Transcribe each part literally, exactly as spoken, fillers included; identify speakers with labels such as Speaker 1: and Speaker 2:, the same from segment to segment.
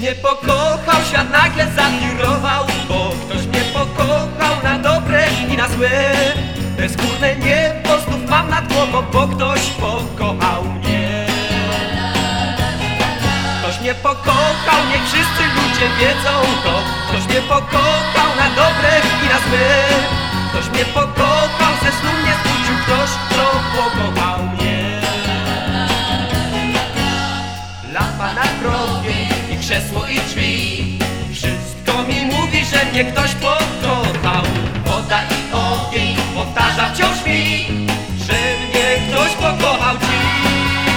Speaker 1: mnie pokochał, świat nagle zawirował, bo ktoś mnie pokochał na dobre i na złe. Bezgórne niebo znów mam nad głową, bo ktoś pokochał mnie. Ktoś mnie pokochał, niech wszyscy ludzie wiedzą to. Ktoś mnie pokochał na dobre i na złe. Ktoś mnie pokochał, ze snu mnie zbudził ktoś, kto pokochał mnie. Lampa na grobie i krzesło i drzwi, wszystko mi mówi, że mnie ktoś pokochał. Woda i ogień powtarza wciąż mi, że mnie ktoś pokochał dziś.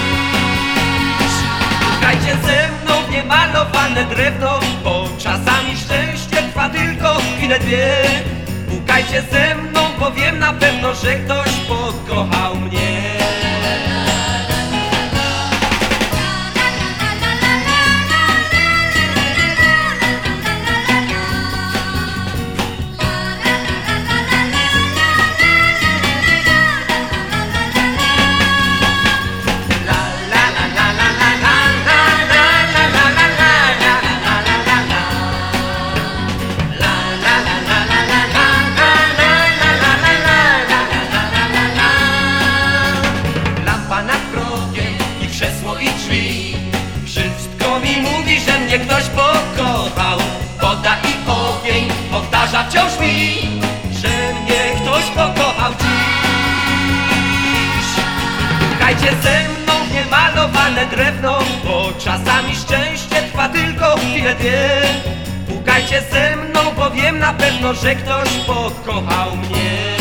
Speaker 1: Szukajcie ze mną w niemalowane drewno, bo czasami szczęście trwa tylko chwilę dwie. Pukajcie ze mną, bo wiem na pewno, że ktoś pokochał mnie. Wszystko mi mówi, że mnie ktoś pokochał. Woda i ogień powtarza wciąż mi, że mnie ktoś pokochał dziś. Pukajcie ze mną w niemalowane drewno, bo czasami szczęście trwa tylko chwilę dwie. Pukajcie ze mną, bo wiem na pewno, że ktoś pokochał mnie.